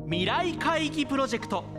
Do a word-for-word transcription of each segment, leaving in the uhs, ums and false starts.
未来会議プロジェクト。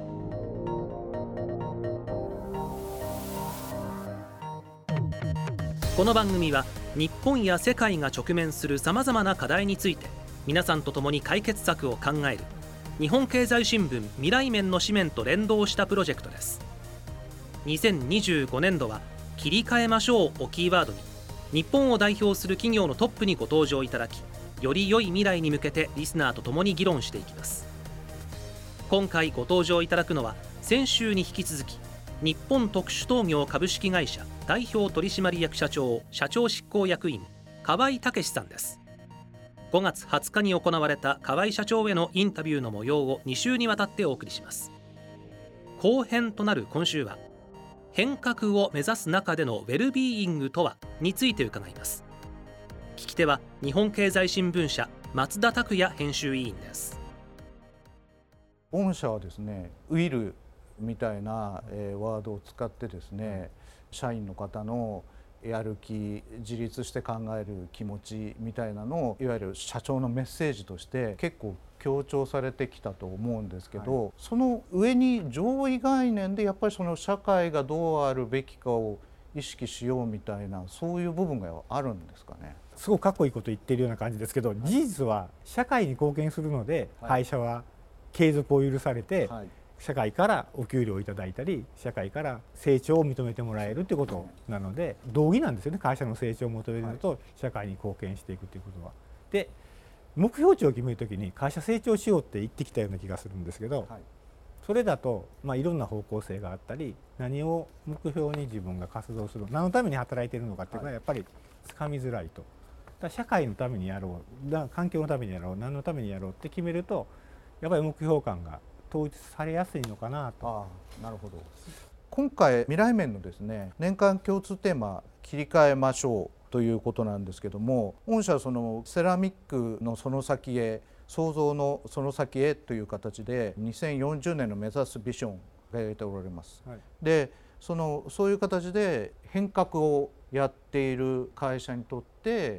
この番組は日本や世界が直面するさまざまな課題について皆さんと共に解決策を考える日本経済新聞未来面の紙面と連動したプロジェクトです。にせんにじゅうごねんどは切り替えましょうをキーワードに日本を代表する企業のトップにご登場いただき、より良い未来に向けてリスナーと共に議論していきます。今回ご登場いただくのは先週に引き続き日本特殊陶業株式会社代表取締役社長社長執行役員河合武さんです。ごがつはつかに行われた河合社長へのインタビューの模様をに週にわたってお送りします。後編となる今週は変革を目指す中でのウェルビーイングとはについて伺います。聞き手は日本経済新聞社松田拓也編集委員です。 御社はですね、ウィルみたいな、えー、ワードを使ってですね、社員の方のやる気、自立して考える気持ちみたいなのをいわゆる社長のメッセージとして結構強調されてきたと思うんですけど、はい、その上に上位概念でやっぱりその社会がどうあるべきかを意識しようみたいな、そういう部分があるんですかね。 すごくかっこいいこと言ってるような感じですけど、はい、事実は社会に貢献するので会社は継続を許されて、はい、社会からお給料をいただいたり社会から成長を認めてもらえるということなので、同義なんですよね。会社の成長を求めるのと社会に貢献していくということは。で、目標値を決めるときに会社成長しようって言ってきたような気がするんですけど、はい、それだと、まあ、いろんな方向性があったり、何を目標に自分が活動する、何のために働いているのかっていうのはやっぱりつかみづらいと。だから社会のためにやろう、だ環境のためにやろう、何のためにやろうって決めるとやっぱり目標感が統一されやすいのかなと。 ああ、なるほど。今回未来面のですね、年間共通テーマ切り替えましょうということなんですけども、御社はそのセラミックのその先へ、創造のその先へという形でにせんよんじゅうねんの目指すビジョンを掲げておられます。はい、で、そのそういう形で変革をやっている会社にとって、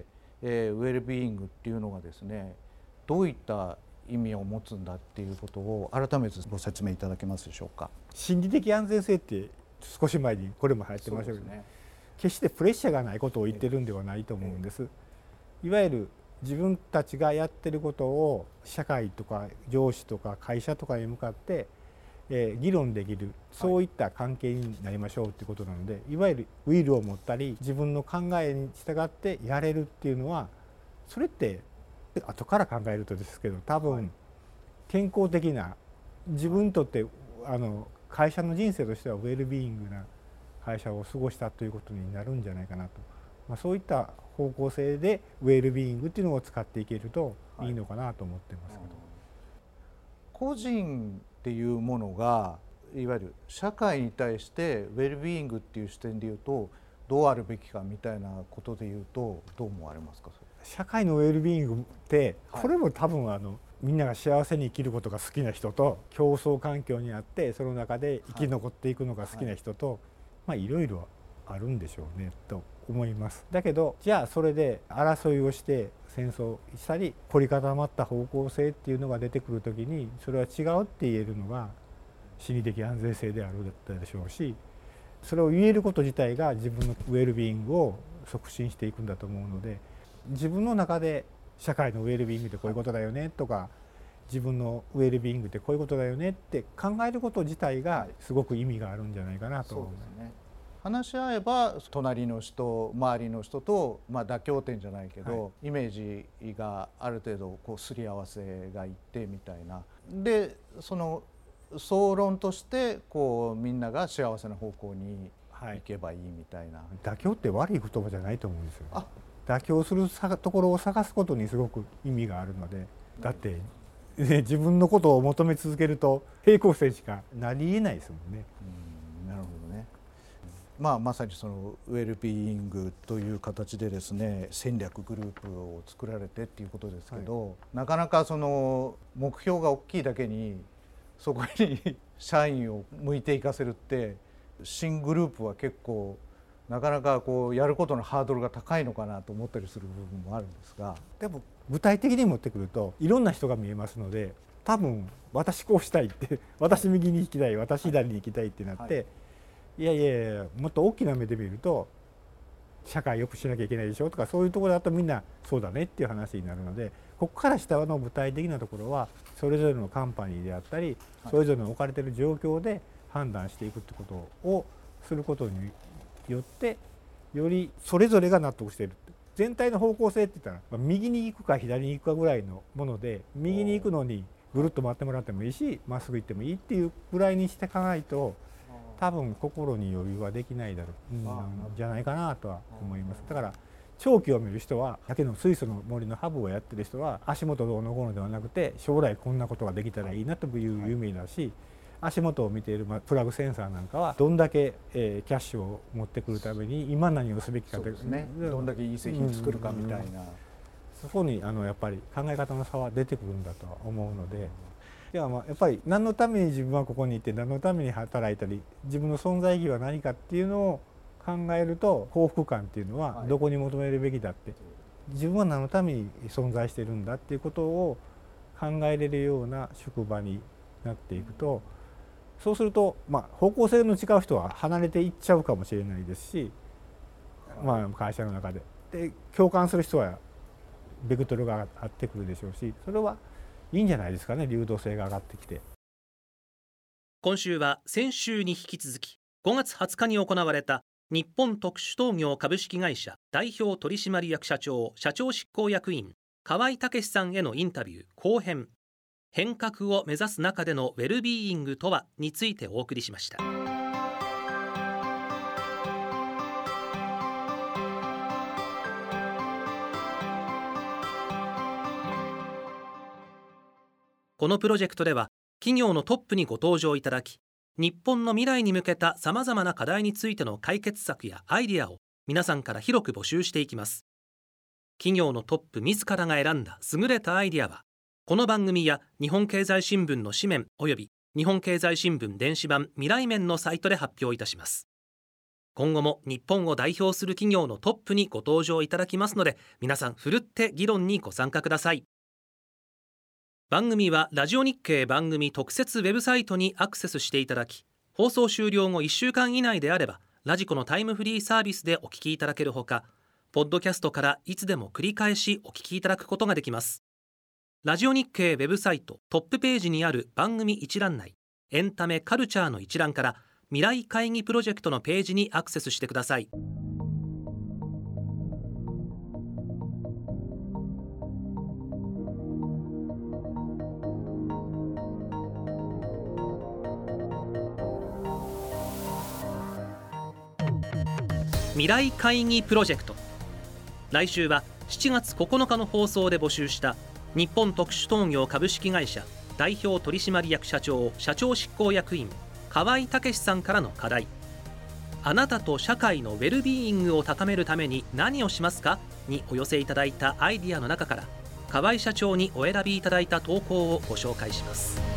えー、ウェルビーイングっていうのがですね、どういった意味を持つんだっていうことを改めてご説明いただけますでしょうか。 心理的安全性って少し前にこれも流行ってましたけど、ね、決してプレッシャーがないことを言ってるんではないと思うんです。いわゆる自分たちがやってることを社会とか上司とか会社とかに向かって、えー、議論できる、そういった関係になりましょうっていうことなので、いわゆるウィルを持ったり自分の考えに従ってやれるっていうのは、それって後から考えるとですけど、多分健康的な、自分にとってあの会社の人生としてはウェルビーイングな会社を過ごしたということになるんじゃないかなと、まあ、そういった方向性でウェルビーイングっていうのを使っていけるといいのかなと思ってますけど、はい、 個人っていうものがいわゆる社会に対してウェルビーイングっていう視点でいうとどうあるべきかみたいなことでいうとどう思われますか。それ社会のウェルビーイングってこれも多分あのみんなが幸せに生きることが好きな人と競争環境にあってその中で生き残っていくのが好きな人と、まあいろいろあるんでしょうねと思います。だけどじゃあそれで争いをして戦争したり凝り固まった方向性っていうのが出てくるときにそれは違うって言えるのが心理的安全性であるだったでしょうし、それを言えること自体が自分のウェルビーイングを促進していくんだと思うので、自分の中で社会のウェルビーイングってこういうことだよねとか、自分のウェルビーイングってこういうことだよねって考えること自体がすごく意味があるんじゃないかなと思います。 そうですね。話し合えば隣の人、周りの人と、まあ、妥協点じゃないけど、はい、イメージがある程度こうすり合わせがいってみたいな、でその総論としてこうみんなが幸せな方向に行けばいいみたいな、はい、 妥協って悪い言葉じゃないと思うんですよね。あ、妥協するところを探すことにすごく意味があるので、だって、ね、自分のことを求め続けると平行線しかなり得ないですもんね。 うん、なるほどね。まあ、まさにそのウェルビーイングという形でですね、戦略グループを作られてっていうことですけど、はい、なかなかその目標が大きいだけにそこに社員を向いていかせるって新グループは結構なかなかこうやることのハードルが高いのかなと思ったりする部分もあるんですが、 でも具体的に持ってくるといろんな人が見えますので、 多分私こうしたいって私右に行きたい私左に行きたいってなって、はい、いやいやいやもっと大きな目で見ると社会良くしなきゃいけないでしょとかそういうところだとみんなそうだねっていう話になるので、ここから下の具体的なところはそれぞれのカンパニーであったりそれぞれの置かれている状況で判断していくってことをすることによってよりそれぞれが納得している。全体の方向性って言ったら、まあ、右に行くか左に行くかぐらいのもので、右に行くのにぐるっと回ってもらってもいいしまっすぐ行ってもいいっていうぐらいにしていかないと多分心に余裕はできないだろう、うん、じゃないかなとは思います。だから長期を見る人はだけの水素の森のハブをやってる人は足元どうのこうのではなくて将来こんなことができたらいいなという夢だし、足元を見ているプラグセンサーなんかはどんだけキャッシュを持ってくるために今何をすべきかというですね、どんだけいい製品作るかみたいな、 そこにあのやっぱり考え方の差は出てくるんだとは思うので、ではまあやっぱり何のために自分はここにいて何のために働いたり自分の存在意義は何かっていうのを考えると幸福感っていうのはどこに求めるべきだって、自分は何のために存在してるんだっていうことを考えれるような職場になっていくと、そうすると、まあ、方向性の違う人は離れていっちゃうかもしれないですし、まあ、会社の中でで共感する人はベクトルが上がってくるでしょうし、それはいいんじゃないですかね、流動性が上がってきて。 今週は先週に引き続きごがつはつかに行われた日本特殊陶業株式会社代表取締役社長社長執行役員河合武さんへのインタビュー後編、変革を目指す中でのウェルビーイングとはについてお送りしました。このプロジェクトでは企業のトップにご登場いただき、日本の未来に向けたさまざまな課題についての解決策やアイデアを皆さんから広く募集していきます。企業のトップ自らが選んだ優れたアイデアはこの番組や日本経済新聞の紙面および日本経済新聞電子版未来面のサイトで発表いたします。今後も日本を代表する企業のトップにご登場いただきますので、皆さんふるって議論にご参加ください。番組はラジオ日経番組特設ウェブサイトにアクセスしていただき、放送終了後いっしゅうかん以内であればラジコのタイムフリーサービスでお聞きいただけるほか、ポッドキャストからいつでも繰り返しお聞きいただくことができます。ラジオ日経ウェブサイトトップページにある番組一覧内、エンタメカルチャーの一覧から未来会議プロジェクトのページにアクセスしてください。未来会議プロジェクト、来週はしちがつここのかの放送で募集した日本特殊陶業株式会社代表取締役社長社長執行役員河合武さんからの課題、あなたと社会のウェルビーイングを高めるために何をしますかにお寄せいただいたアイディアの中から河合社長にお選びいただいた投稿をご紹介します。